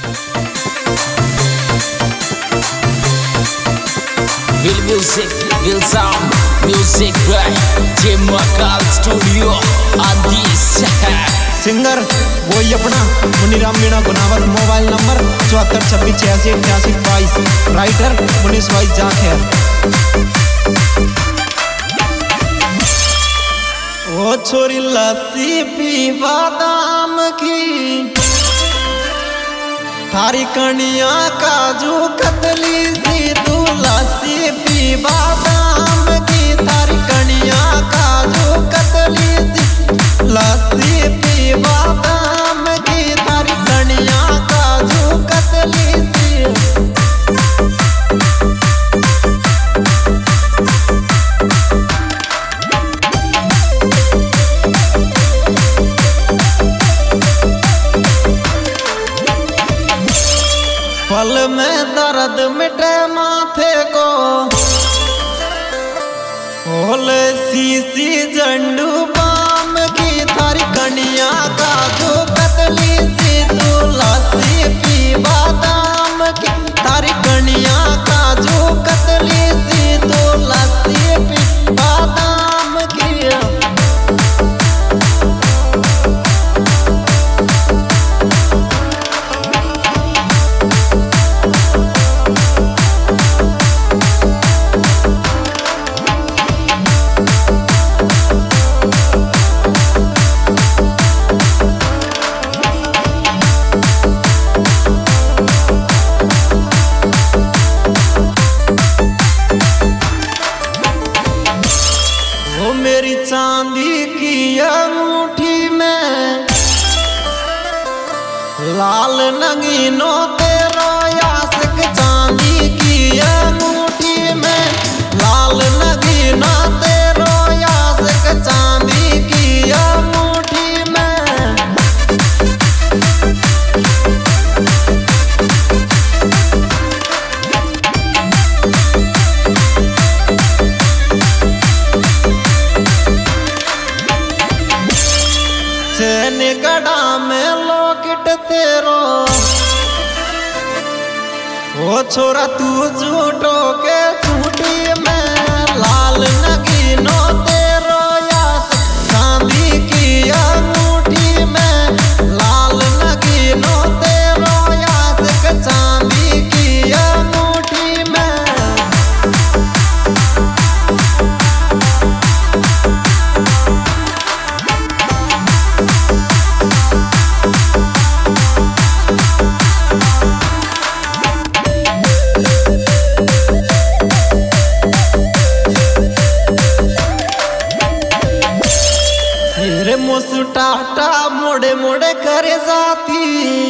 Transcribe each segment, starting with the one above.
Will music, will sound, music by J Makal Studio on this. Singer वही अपना Muniram Meena Gunawat. Mobile number 7426868822। Writer Munis भाई जाखेर। ओ छोरी लस्सी पी बादाम की, थारी कनिया काजू कतली सी। तू लस्सी पी बादाम की, थारी कनिया काजू कतली सी। लस्सी पी बादाम की, थारी कनिया काजू कतली सी। पल में दर्द मिटे माथे को, ओले सीसी झंडू बाम की। थारी कनिया काजू कतली सी। तू लस्सी पी बादाम की, थारी कनिया काजू कतली सी। तू लस्सी पी बादाम की। मेरी चांदी की अंगूठी में लाल नगीनो तेरा यासक। चांदी की अंगूठी में लाल नगीना तेरा यासक। चांदी की अंगूठी में गड़ा में लॉकेट तेरो। ओ छोरा तू झूठो के झूठी में लाल नगीनो तेरो यास। चांदी की अंगूठी में लाल नगीनो तेरो यास। चांदी की अंगूठी में टाटा मोड़े मोड़े करे जाती।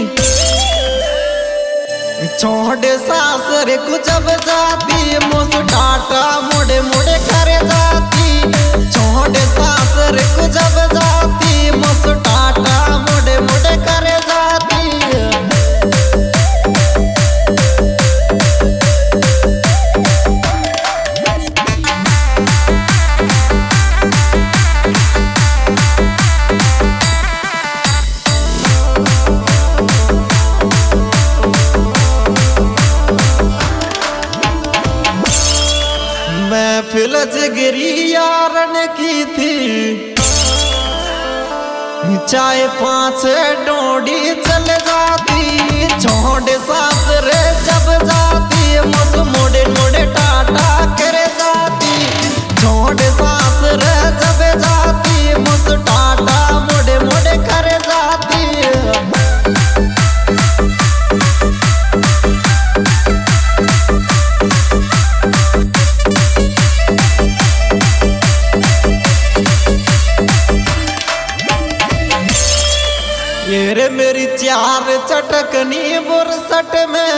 छोड़े सासरे को जब जाती। मुझ टाटा मोड़े मोड़े करे जाती। छोड़े सासरे को जब जाती। मुझ टाटा मोड़े मोड़े करे जाती। फिलज गिरी यारन की थी, चाहे 5 डोडी चल जाती। छोड़े सासरे जब जाती। मुझ मोड़े मोड़े टाटा करे जाती। छोड़े सासरे जब जाती। मुझ टाटा मोड़े मोड़े करे जाती। ये मेरी 4 चटकनी बुरसट में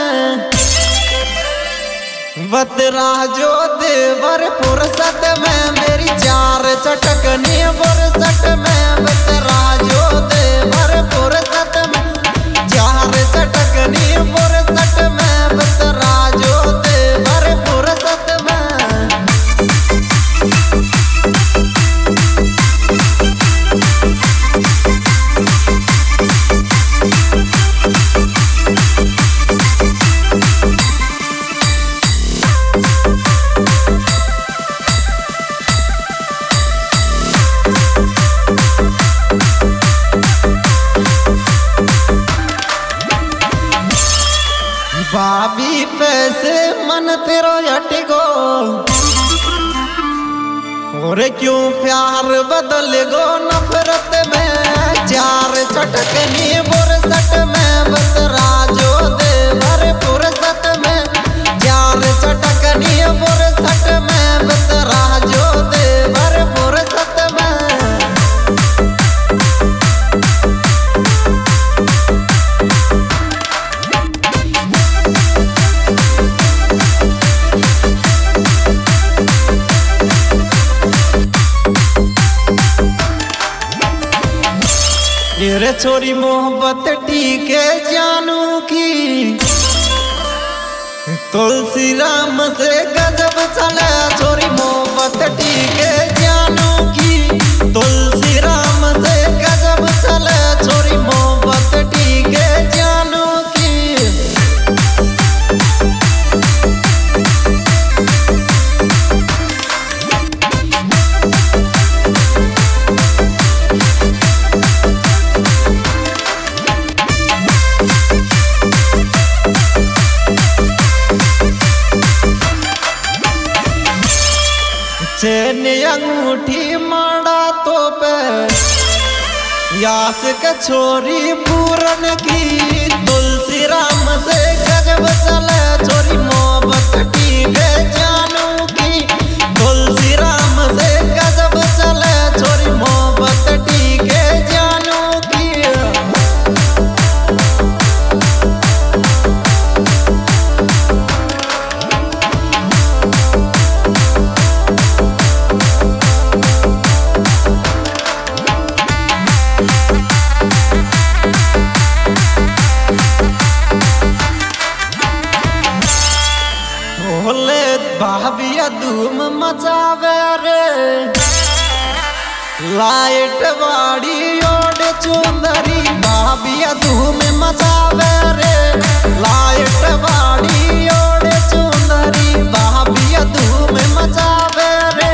बतरा जो देवर फुर्सत में। मेरी 4 चटकनी बुरसट में बतरा जो देवर फुर्सत में। 4 चटकनी बुरसट में बतरा जो देवर फुर्सत में। भाभी पैसे मन तेरो अटगो और क्यों प्यार बदल गो नफरत में चार चटकनी बुरसट में बस राजो देवर फुर्सत में चार चटकनी बुरसट में बस राजो देवर फुर्सत में। रे छोरी मोहब्बत टीके जानू की तुलसी राम से गजब चले छोरी मोहब्बत टीके जानू की तुलसी राम से गजब चले छोरी मोहब्बत टीके जानू की। चैन अंगूठी माड़ा तो पे यास के छोरी पूरन की तुलसी राम से गजब चले छोरी मोहब्बत टीके जानू की तुलसी राम से गजब चले छोरी मोहब्बत टीके जानू की। भाभिया धूम मचावे रे लाइट वाड़ी ओढ़ चुंदरी भाभिया धूम मचावे रे लाइट वाड़ी ओढ़ चुंदरी भाभिया धूम मचावे रे।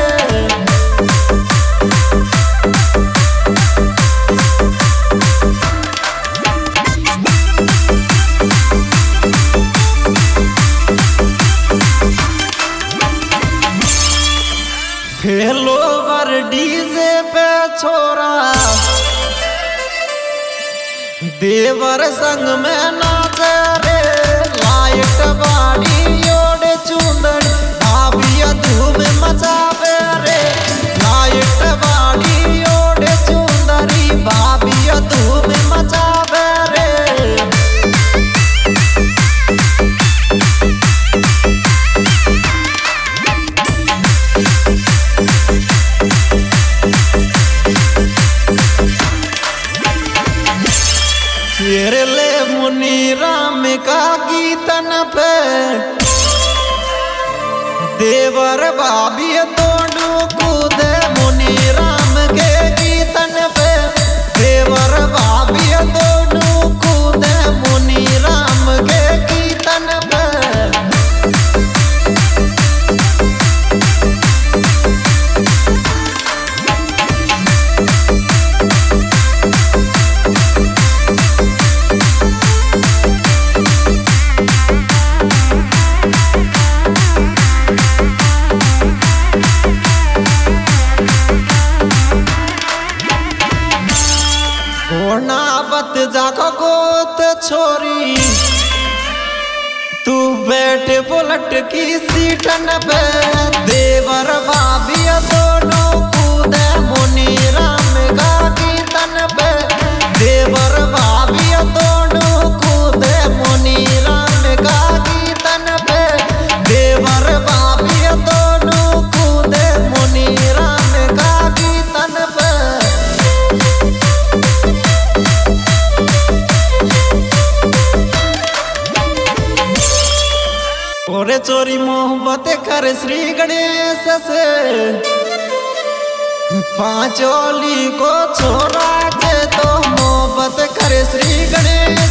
फेलो वर डीजे पे छोरा देवर संग में नाचे रे लाइट बाड़ी ओढ़ चुंदड़ भाभिया धूम मचावे रे लाइट बाड़ी ओढ़ चुंदरी भाभिया धूम मचावे रे। ले मुनि राम का गीतन पे देवर भाभी दोनों कूदे मुनि राम के गीतन पे देवर भाभी दोनों कूदे मुनि राम के गीतन पे। बत जाको गोत छोरी तू बैठ बुलेट की सीटन पे देवर भाभी दोनों कूदे मुनि राम का गीतन पे देवर भाभी दोनों कूदे मुनि राम का गीतन पे देवर भाभी दोनों कूदे मुनि राम का गीतन पे। ओरे चोरी मोहब्बत कर श्री गणेश से पांचोली को छोड़ा के तो मोहब्बत कर श्री गणेश